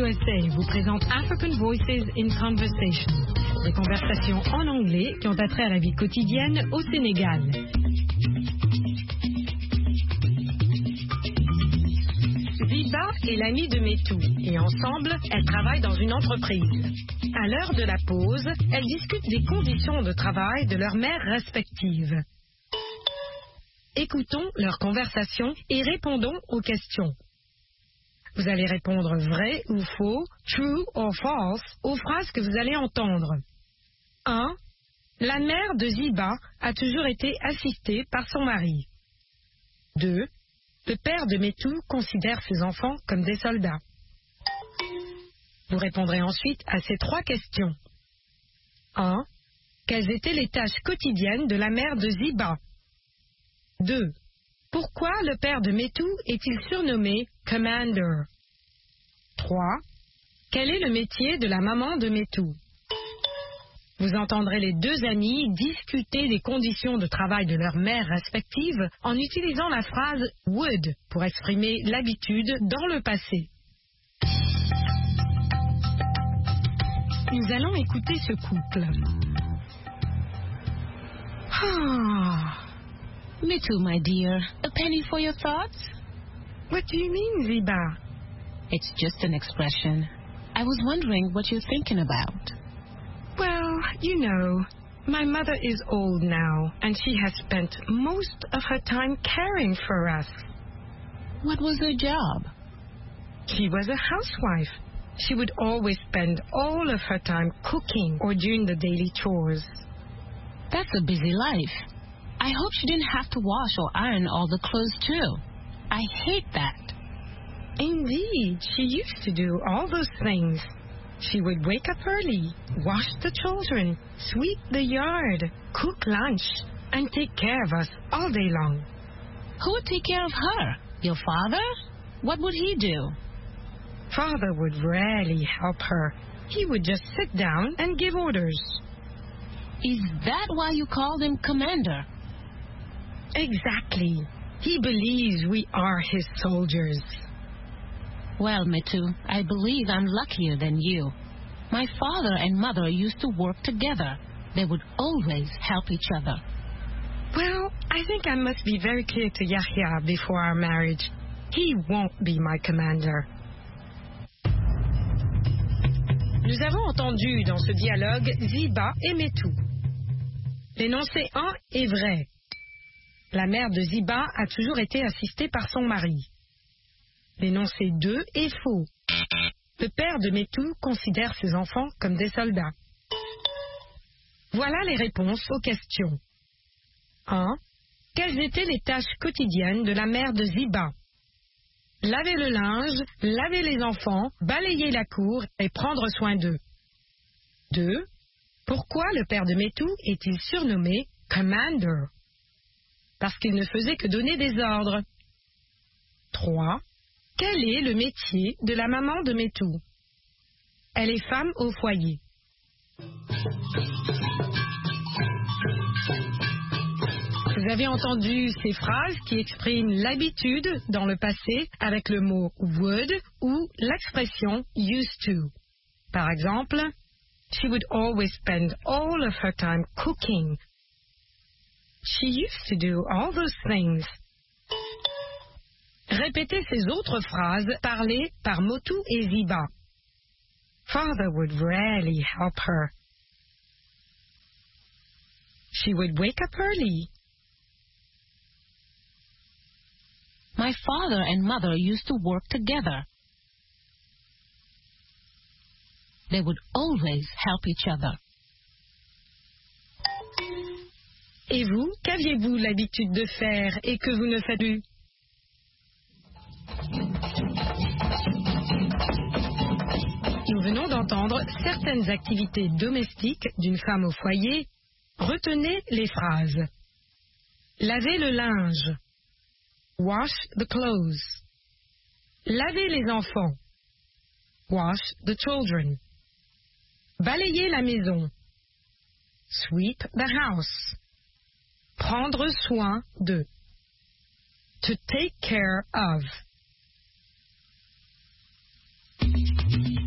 USA vous présente African Voices in Conversation, des conversations en anglais qui ont attrait à la vie quotidienne au Sénégal. Ziba est l'amie de Metou et ensemble, elles travaillent dans une entreprise. À l'heure de la pause, elles discutent des conditions de travail de leurs mères respectives. Écoutons leur conversation et répondons aux questions. Vous allez répondre vrai ou faux, true or false, aux phrases que vous allez entendre. 1. La mère de Ziba a toujours été assistée par son mari. 2. Le père de Metou considère ses enfants comme des soldats. Vous répondrez ensuite à ces 3 questions. 1. Quelles étaient les tâches quotidiennes de la mère de Ziba? 2. Pourquoi le père de Metou est-il surnommé Commander? 3. Quel est le métier de la maman de Metou? Vous entendrez les 2 amies discuter des conditions de travail de leurs mères respectives en utilisant la phrase would pour exprimer l'habitude dans le passé. Nous allons écouter ce couple. Metou, my dear, a penny for your thoughts? What do you mean, Ziba? It's just an expression. I was wondering what you're thinking about. Well, you know, my mother is old now, and she has spent most of her time caring for us. What was her job? She was a housewife. She would always spend all of her time cooking or doing the daily chores. That's a busy life. I hope she didn't have to wash or iron all the clothes, too. I hate that. Indeed, she used to do all those things. She would wake up early, wash the children, sweep the yard, cook lunch, and take care of us all day long. Who would take care of her? Your father? What would he do? Father would rarely help her. He would just sit down and give orders. Is that why you called him Commander? Exactly. He believes we are his soldiers. Well, Metou, I believe I'm luckier than you. My father and mother used to work together. They would always help each other. Well, I think I must be very clear to Yahya before our marriage. He won't be my commander. Nous avons entendu dans ce dialogue Ziba et Metou. L'énoncé 1 est vrai. La mère de Ziba a toujours été assistée par son mari. L'énoncé 2 est faux. Le père de Metou considère ses enfants comme des soldats. Voilà les réponses aux questions. 1. Quelles étaient les tâches quotidiennes de la mère de Ziba? Laver le linge, laver les enfants, balayer la cour et prendre soin d'eux. 2. Pourquoi le père de Metou est-il surnommé Commander? Parce qu'il ne faisait que donner des ordres. 3. Quel est le métier de la maman de Metou? Elle est femme au foyer. Vous avez entendu ces phrases qui expriment l'habitude dans le passé avec le mot would ou l'expression used to. Par exemple, she would always spend all of her time cooking. She used to do all those things. Répétez ces autres phrases parlées par Metou et Ziba. Father would rarely help her. She would wake up early. My father and mother used to work together. They would always help each other. Et vous, qu'aviez-vous l'habitude de faire et que vous ne faites plus? Nous venons d'entendre certaines activités domestiques d'une femme au foyer. Retenez les phrases. Laver le linge. Wash the clothes. Laver les enfants. Wash the children. Balayer la maison. Sweep the house. Prendre soin de. To take care of.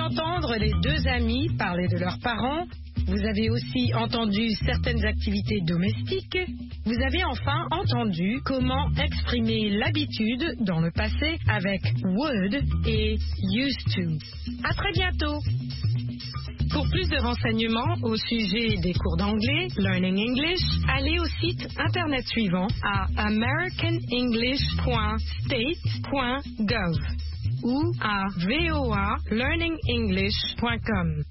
entendre les deux amis parler de leurs parents. Vous avez aussi entendu certaines activités domestiques. Vous avez enfin entendu comment exprimer l'habitude dans le passé avec would et used to. À très bientôt. Pour plus de renseignements au sujet des cours d'anglais, Learning English, allez au site internet suivant à americanenglish.state.gov ou à voalearningenglish.com.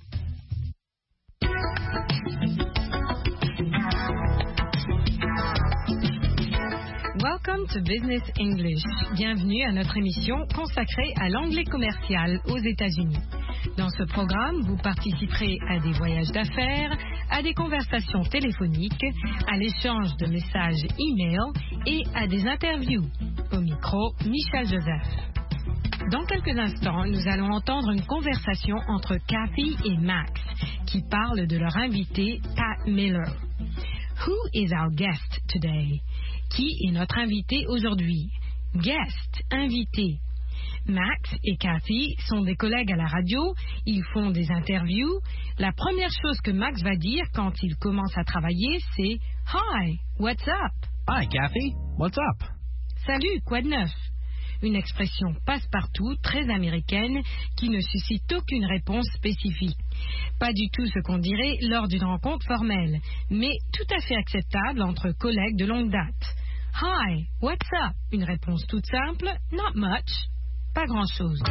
Welcome to Business English. Bienvenue à notre émission consacrée à l'anglais commercial aux États-Unis. Dans ce programme, vous participerez à des voyages d'affaires, à des conversations téléphoniques, à l'échange de messages e-mail et à des interviews. Au micro, Michel Joseph. Dans quelques instants, nous allons entendre une conversation entre Kathy et Max qui parlent de leur invité Pat Miller. Who is our guest today? Qui est notre invité aujourd'hui? Guest, invité. Max et Kathy sont des collègues à la radio, ils font des interviews. La première chose que Max va dire quand il commence à travailler, c'est « Hi, what's up? » Hi, Kathy. What's up? Salut, quoi de neuf? Une expression passe-partout, très américaine, qui ne suscite aucune réponse spécifique. Pas du tout ce qu'on dirait lors d'une rencontre formelle, mais tout à fait acceptable entre collègues de longue date. Hi, what's up? Une réponse toute simple, not much. Pas grand-chose.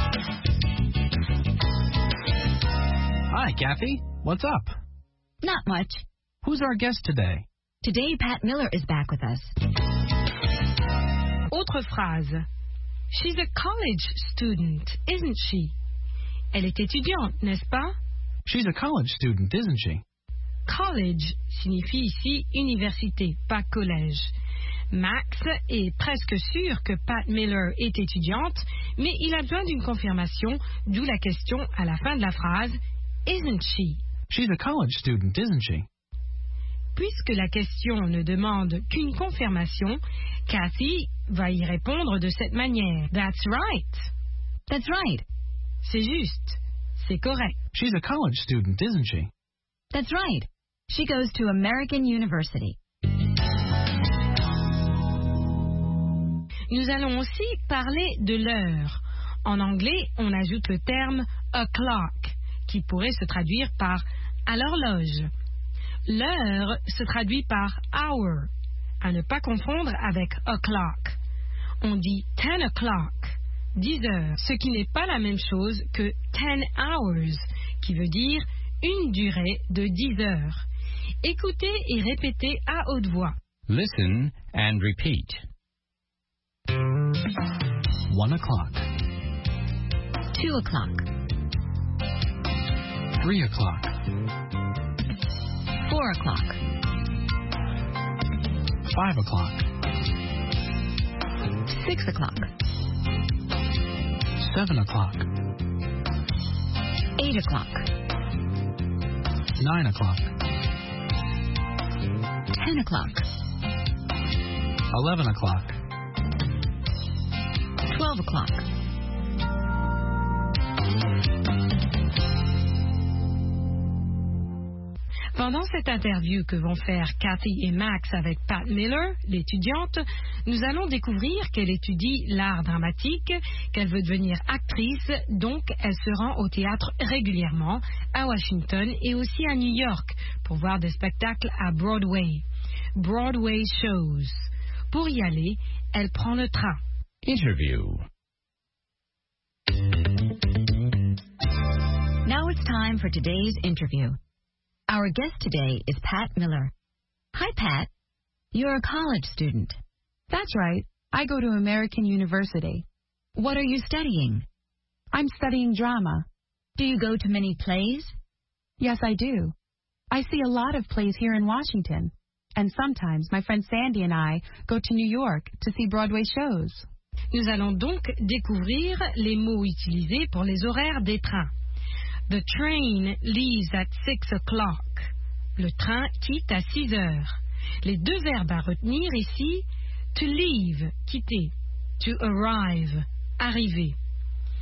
Hi, Kathy. What's up? Not much. Who's our guest today? Today, Pat Miller is back with us. Autre phrase. She's a college student, isn't she? Elle est étudiante, n'est-ce pas? She's a college student, isn't she? College signifie ici université, pas collège. Max est presque sûr que Pat Miller est étudiante, mais il a besoin d'une confirmation, d'où la question à la fin de la phrase « Isn't she ?» She's a college student, isn't she? Puisque la question ne demande qu'une confirmation, Kathy va y répondre de cette manière. That's right. That's right. C'est juste. C'est correct. She's a college student, isn't she? That's right. She goes to American University. Nous allons aussi parler de l'heure. En anglais, on ajoute le terme o'clock, qui pourrait se traduire par à l'horloge. L'heure se traduit par hour, à ne pas confondre avec o'clock. On dit 10 o'clock, 10 heures, ce qui n'est pas la même chose que 10 hours, qui veut dire une durée de 10 heures. Écoutez et répétez à haute voix. Listen and repeat. 1 o'clock. 2 o'clock. 3 o'clock. 4 o'clock. 5 o'clock. 6 o'clock. 7 o'clock. 8 o'clock. 9 o'clock. 10 o'clock. 11 o'clock. 12 o'clock. Pendant cette interview que vont faire Kathy et Max avec Pat Miller, l'étudiante, nous allons découvrir qu'elle étudie l'art dramatique, qu'elle veut devenir actrice, donc elle se rend au théâtre régulièrement, à Washington et aussi à New York, pour voir des spectacles à Broadway. Broadway shows. Pour y aller, elle prend le train. Interview. Now it's time for today's interview. Our guest today is Pat Miller. Hi, Pat. You're a college student. That's right. I go to American University. What are you studying? I'm studying drama. Do you go to many plays? Yes, I do. I see a lot of plays here in Washington. And sometimes my friend Sandy and I go to New York to see Broadway shows. Nous allons donc découvrir les mots utilisés pour les horaires des trains. The train leaves at 6 o'clock. Le train quitte à 6 heures. Les deux verbes à retenir ici, to leave, quitter, to arrive, arriver.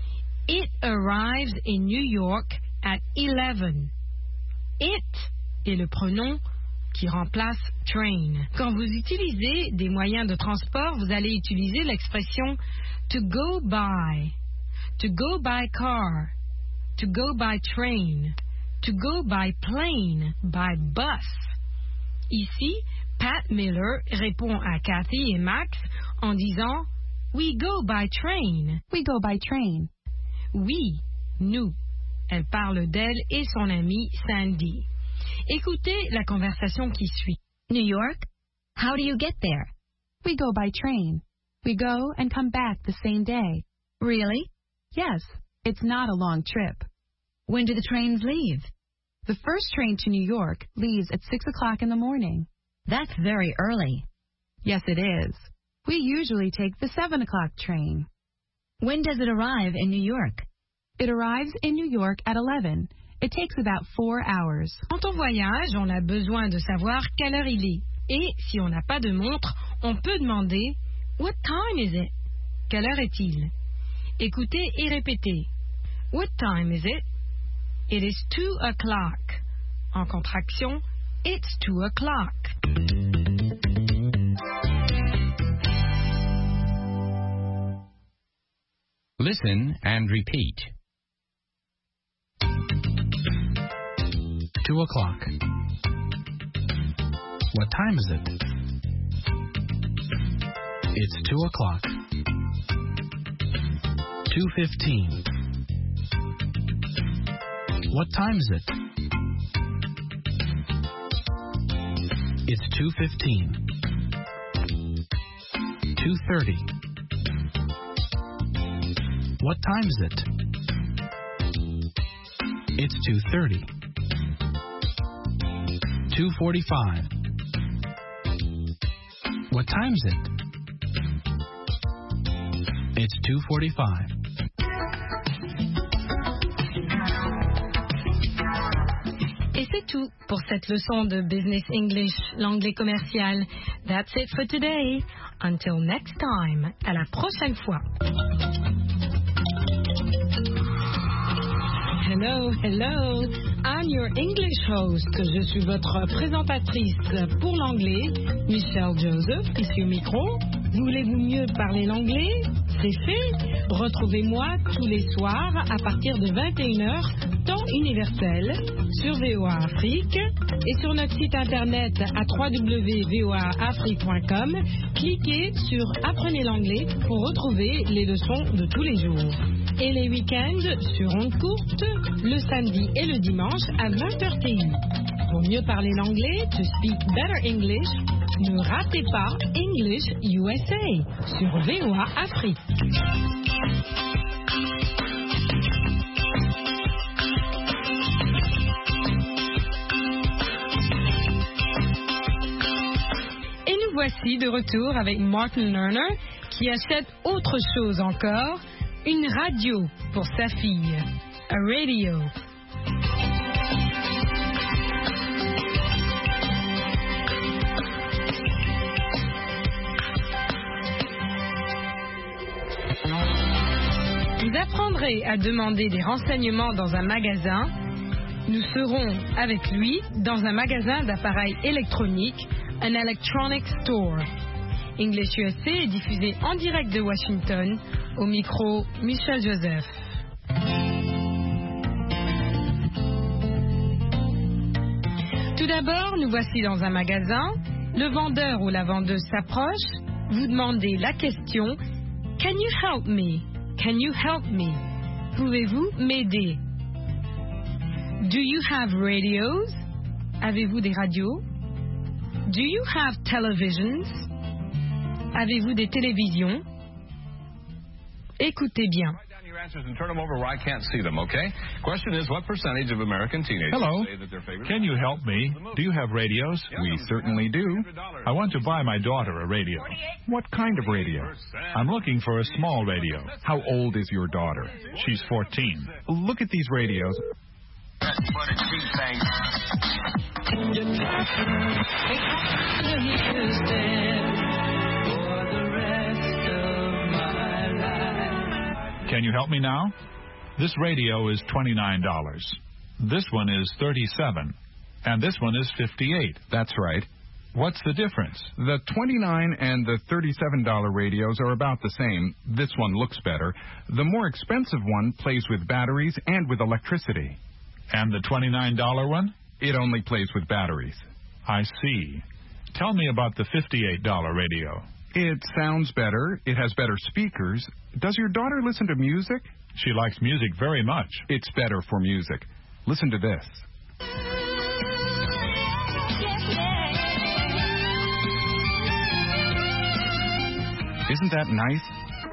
It arrives in New York at 11. It est le pronom qui remplace train. Quand vous utilisez des moyens de transport, vous allez utiliser l'expression to go by car, to go by train, to go by plane, by bus. Ici, Pat Miller répond à Kathy et Max en disant We go by train. We go by train. Oui, nous. Elle parle d'elle et son amie Sandy. Écoutez la conversation qui suit. New York? How do you get there? We go by train. We go and come back the same day. Really? Yes, it's not a long trip. When do the trains leave? The first train to New York leaves at 6 o'clock in the morning. That's very early. Yes, it is. We usually take the 7 o'clock train. When does it arrive in New York? It arrives in New York at 11. It takes about 4 hours. Quand on voyage, on a besoin de savoir quelle heure il est. Et si on n'a pas de montre, on peut demander What time is it? Quelle heure est-il? Écoutez et répétez. What time is it? It is 2 o'clock. En contraction, it's 2 o'clock. Listen and repeat. 2 o'clock. What time is it? It's 2 o'clock. 2:15. What time is it? It's 2:15. 2:30. What time is it? It's 2:30. 2:45. What time is it? It's 2:45. Et c'est tout pour cette leçon de Business English, l'anglais commercial. That's it for today. Until next time. À la prochaine fois. Hello. I'm your English host. Je suis votre présentatrice pour l'anglais, Michelle Joseph, ici au micro. Voulez-vous mieux parler l'anglais? C'est fait. Retrouvez-moi tous les soirs à partir de 21h, temps universel, sur VOA Afrique et sur notre site internet à www.voaafrique.com. Cliquez sur Apprenez l'anglais pour retrouver les leçons de tous les jours. Et les week-ends sur ondes courtes, le samedi et le dimanche à 20h TU. Pour mieux parler l'anglais, to speak better English, ne ratez pas English USA sur VOA Afrique. Et nous voici de retour avec Martin Lerner qui achète autre chose encore, une radio pour sa fille. A radio. Vous apprendrez à demander des renseignements dans un magasin. Nous serons avec lui dans un magasin d'appareils électroniques, un electronic store. English USA est diffusé en direct de Washington, au micro Michel Joseph. Tout d'abord, nous voici dans un magasin. Le vendeur ou la vendeuse s'approche. Vous demandez la question « Can you help me? Can you help me? Pouvez-vous m'aider? Do you have radios? Avez-vous des radios? Do you have televisions? Avez-vous des télévisions? Écoutez bien. Answers and turn them over where I can't see them, okay? Question is, what percentage of American teenagers Hello. say that their favorite... Can you help me? Do you have radios? We certainly do. I want to buy my daughter a radio. What kind of radio? I'm looking for a small radio. How old is your daughter? She's 14. Look at these radios. Can you help me now? This radio is $29. This one is $37. And this one is $58. That's right. What's the difference? The $29 and the $37 radios are about the same. This one looks better. The more expensive one plays with batteries and with electricity. And the $29 one? It only plays with batteries. I see. Tell me about the $58 radio. It sounds better. It has better speakers. Does your daughter listen to music? She likes music very much. It's better for music. Listen to this. Isn't that nice?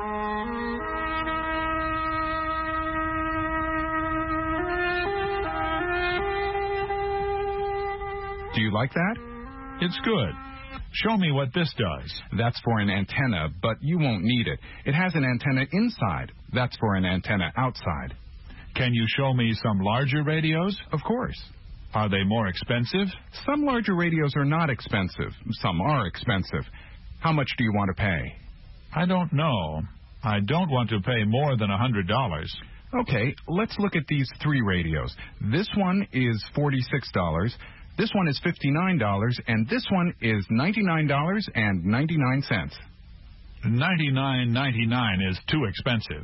Do you like that? It's good. Show me what this does. That's for an antenna, but you won't need it. It has an antenna inside. That's for an antenna outside. Can you show me some larger radios? Of course. Are they more expensive? Some larger radios are not expensive. Some are expensive. How much do you want to pay? I don't know. I don't want to pay more than $100. Okay, let's look at these three radios. This one is $46. This one is $59, and this one is $99.99. $99.99 is too expensive.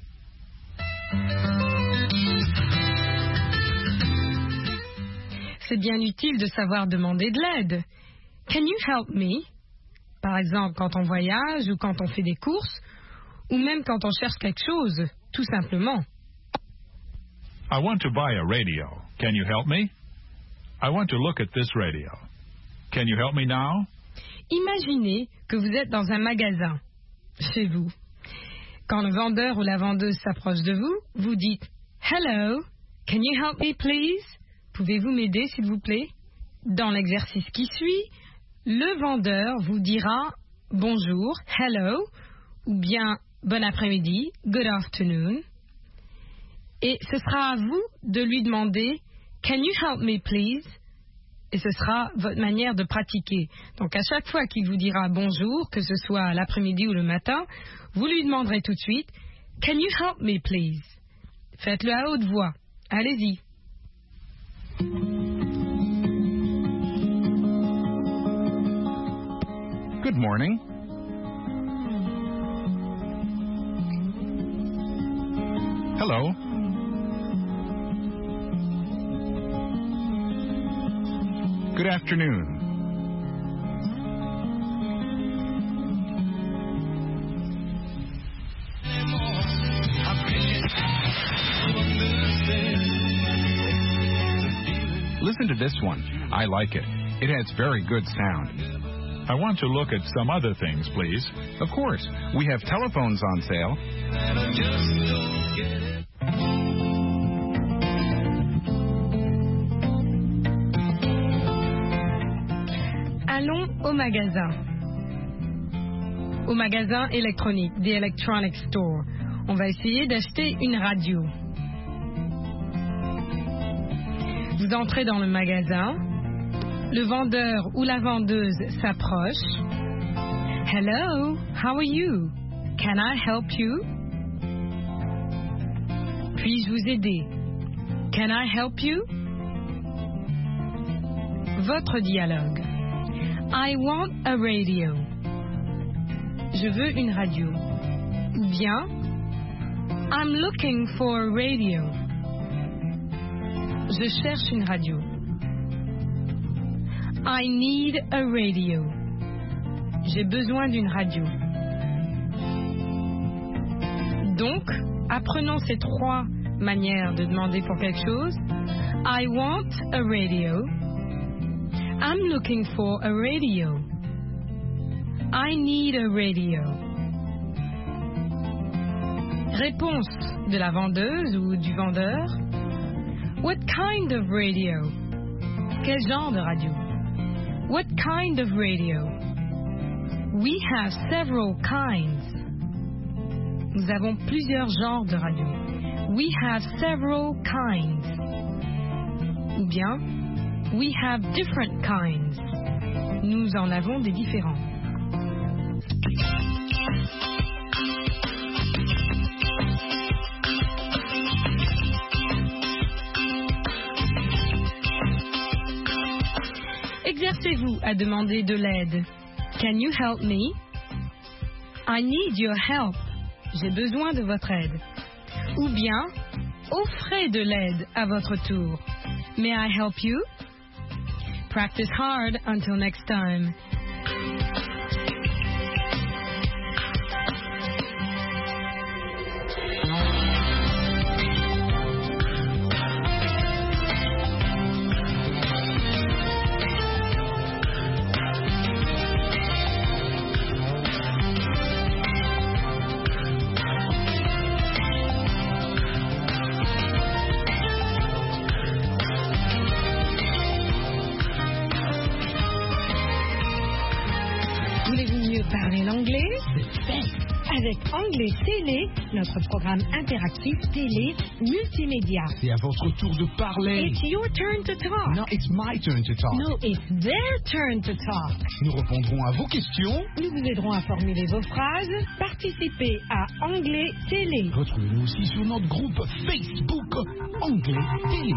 C'est bien utile de savoir demander de l'aide. Can you help me? Par exemple, quand on voyage ou quand on fait des courses, ou même quand on cherche quelque chose, tout simplement. I want to buy a radio. Can you help me? I want to look at this radio. Can you help me now? Imaginez que vous êtes dans un magasin, chez vous. Quand le vendeur ou la vendeuse s'approche de vous, vous dites « Hello, can you help me please? Pouvez-vous m'aider s'il vous plaît ?» Dans l'exercice qui suit, le vendeur vous dira « Bonjour, hello » ou bien « Bon après-midi, good afternoon ». Et ce sera à vous de lui demander « Can you help me please ?» Et ce sera votre manière de pratiquer. Donc à chaque fois qu'il vous dira bonjour, que ce soit l'après-midi ou le matin, vous lui demanderez tout de suite « Can you help me please ?» Faites-le à haute voix. Allez-y. Good morning. Hello. Good afternoon. Listen to this one. I like it. It has very good sound. I want to look at some other things, please. Of course. We have telephones on sale. Allons au magasin. Au magasin électronique, the electronic store. On va essayer d'acheter une radio. Vous entrez dans le magasin. Le vendeur ou la vendeuse s'approche. Hello, how are you? Can I help you? Puis-je vous aider? Can I help you? Votre dialogue. I want a radio. Je veux une radio. Ou bien, I'm looking for a radio. Je cherche une radio. I need a radio. J'ai besoin d'une radio. Donc, apprenons ces trois manières de demander pour quelque chose. I want a radio. I'm looking for a radio. I need a radio. Réponse de la vendeuse ou du vendeur. What kind of radio? Quel genre de radio? What kind of radio? We have several kinds. Nous avons plusieurs genres de radio. We have several kinds. Ou bien, we have different kinds. Nous en avons des différents. renoncez-vous à demander de l'aide? Can you help me? I need your help. J'ai besoin de votre aide. Ou bien, offrez de l'aide à votre tour. May I help you? Practice hard until next time. Parler l'anglais avec Anglais Télé, notre programme interactif télé multimédia. C'est à votre tour de parler. It's your turn to talk. No, it's my turn to talk. No, it's their turn to talk. Nous répondrons à vos questions. Nous vous aiderons à formuler vos phrases. Participez à Anglais Télé. Retrouvez-nous aussi sur notre groupe Facebook Anglais Télé.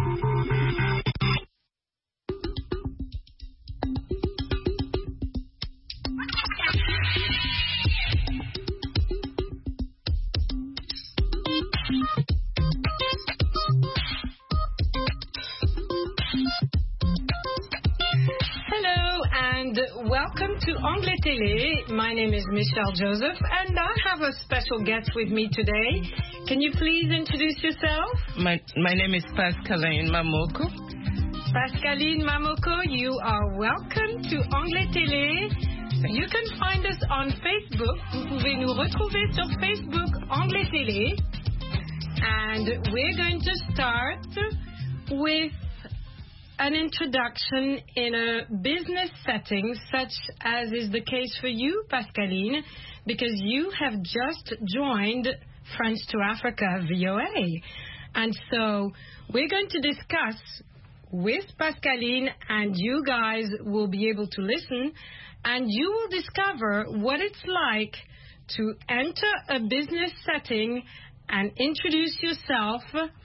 Welcome to Anglais Télé. My name is Michelle Joseph, and I have a special guest with me today. Can you please introduce yourself? My name is Pascaline Mamoko. Pascaline Mamoko, you are welcome to Anglais Télé. You can find us on Facebook. Vous pouvez nous retrouver sur Facebook Anglais Télé. And we're going to start with an introduction in a business setting, such as is the case for you, Pascaline, because you have just joined French to Africa VOA. And so we're going to discuss with Pascaline, and you guys will be able to listen, and you will discover what it's like to enter a business setting and introduce yourself.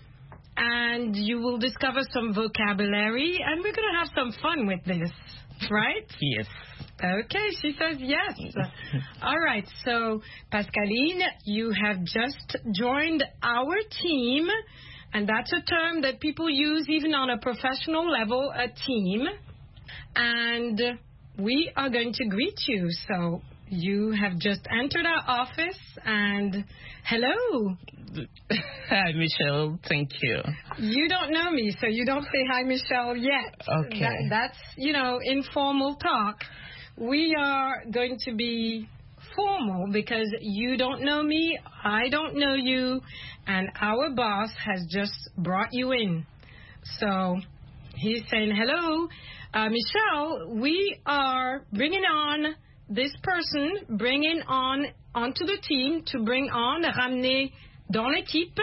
And you will discover some vocabulary, and we're going to have some fun with this, right? Yes. Okay, she says yes. All right, so Pascaline, you have just joined our team, and that's a term that people use even on a professional level, a team. And we are going to greet you. So you have just entered our office, and hello. Hi, Michelle. Thank you. You don't know me, so you don't say hi, Michelle, yet. Okay. That's, informal talk. We are going to be formal because you don't know me, I don't know you, and our boss has just brought you in. So he's saying, hello, Michelle, we are bringing on this person, onto the team to bring on, ramener dans l'équipe.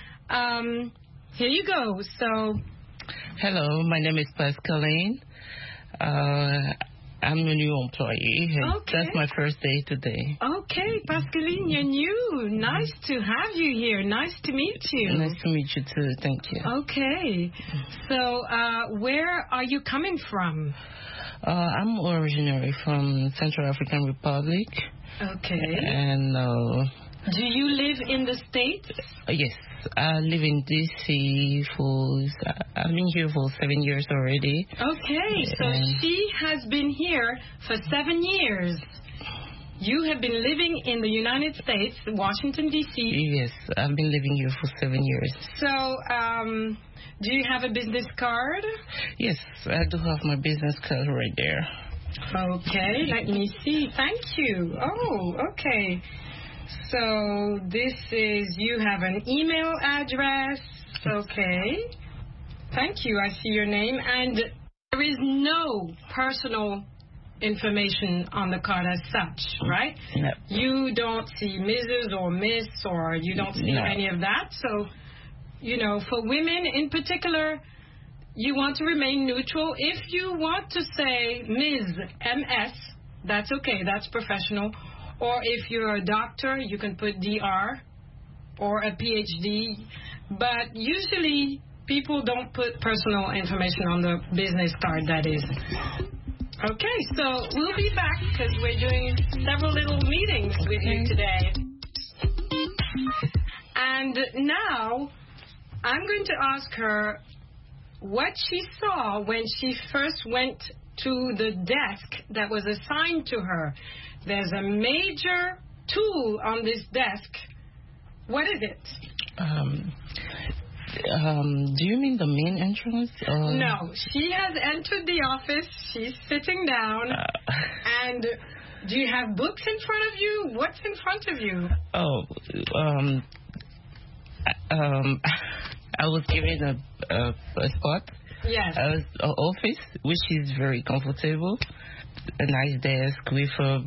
Here you go. So, hello, my name is Pascaline. I'm a new employee. Okay. That's my first day today. Okay, Pascaline, you're new. Nice to have you here. Nice to meet you. Nice to meet you too. Thank you. Okay. So, where are you coming from? I'm originally from Central African Republic. Okay. And do you live in the States? Yes, I live in D.C. I've been here for 7 years already. Okay, so she has been here for 7 years. You have been living in the United States, Washington, D.C. Yes, I've been living here for 7 years. So, do you have a business card? Yes, I do have my business card right there. Okay, let me see. Thank you. Oh, okay. So this is, you have an email address. Okay. Thank you. I see your name. And there is no personal information on the card as such, right? No. You don't see Mrs. or Miss, or you don't see any of that. So, for women in particular, you want to remain neutral. If you want to say Ms., M.S., that's okay. That's professional. Or if you're a doctor, you can put DR or a PhD. But usually people don't put personal information on the business card, that is. Okay, so we'll be back because we're doing several little meetings with you today. And now I'm going to ask her what she saw when she first went to the desk that was assigned to her. There's a major tool on this desk. What is it? Do you mean the main entrance? No, she has entered the office. She's sitting down. And do you have books in front of you? What's in front of you? I was given a spot. Yes. An office, which is very comfortable. A nice desk with a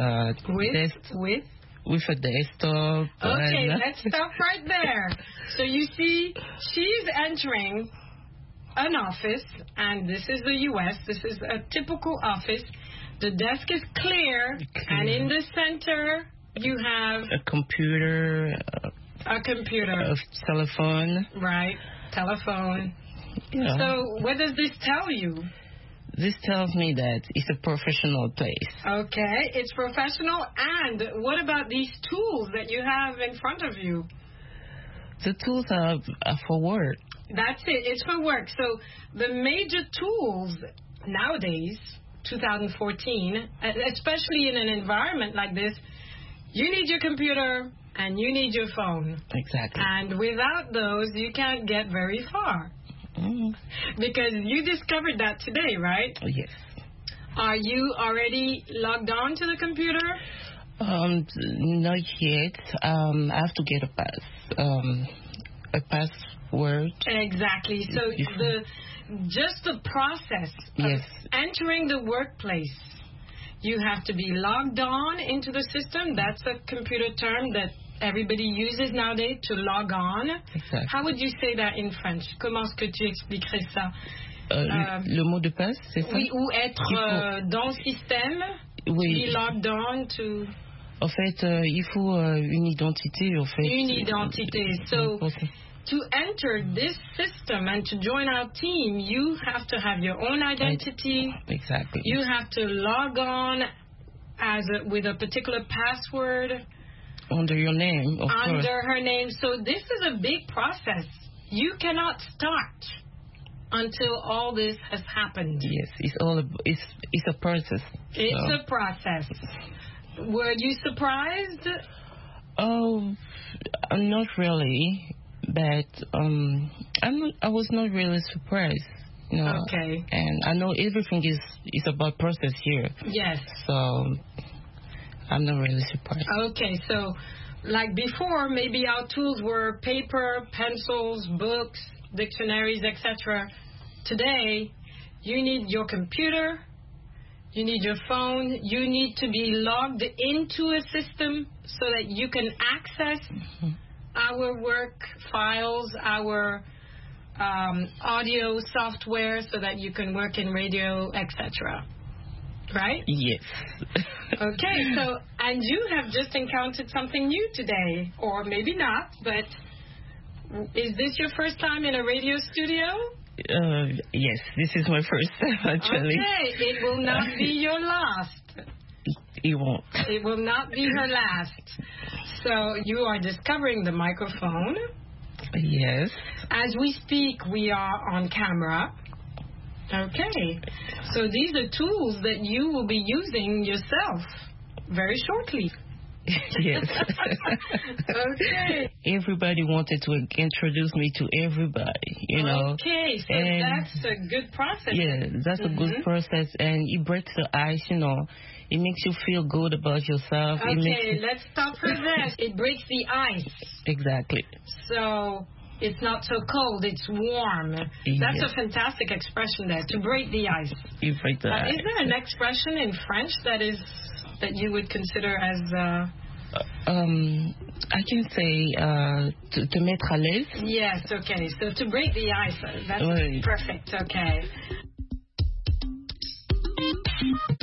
with a desktop. Okay, let's stop right there. So you see, she's entering an office, and this is the U.S. This is a typical office. The desk is clear, and in the center you have a computer. A computer. A telephone. Right, telephone. Yeah. So what does this tell you? This tells me that it's a professional place. Okay, it's professional. And what about these tools that you have in front of you? The tools are for work. That's it. It's for work. So the major tools nowadays, 2014, especially in an environment like this, you need your computer and you need your phone. Exactly. And without those, you can't get very far. Because you discovered that today, right? Yes. Are you already logged on to the computer? Not yet. I have to get a password. Exactly. So just the process of entering the workplace, you have to be logged on into the system. That's a computer term that everybody uses nowadays, to log on. Exactly. How would you say that in French? Comment est-ce que tu expliquerais ça? Le mot de passe, c'est ça? Oui, ou être dans le système. Oui. Be logged on to... En fait, il faut une identité, en fait. Une identité. So, to enter this system and to join our team, you have to have your own identity. Exactly. You have to log on with a particular password. Under your name, of course. Under her name. So this is a big process. You cannot start until all this has happened. Yes, it's a process. It's a process. Were you surprised? Oh, not really. But I was not really surprised. No. Okay. And I know everything is about process here. Yes. So I'm not really surprised. Okay, so like before, maybe our tools were paper, pencils, books, dictionaries, etc. Today, you need your computer, you need your phone, you need to be logged into a system so that you can access our work files, our audio software, so that you can work in radio, etc. Right? Yes. Okay, so, and you have just encountered something new today, or maybe not, but is this your first time in a radio studio? Yes, this is my first time, actually. Okay, it will not be your last. It won't. It will not be her last. So you are discovering the microphone. Yes. As we speak, we are on camera. Okay. So these are tools that you will be using yourself very shortly. Yes. Okay. Everybody wanted to introduce me to everybody, you know. Okay, so and that's a good process. Yeah, that's a good process, and it breaks the ice, you know. It makes you feel good about yourself. Okay, let's stop for this. It breaks the ice. Exactly. So it's not so cold, it's warm. That's a fantastic expression there, to break the ice. You break the ice. Is there an expression in French that you would consider as... I can say te mettre à l'aise. Yes, okay. So to break the ice, that's perfect, okay.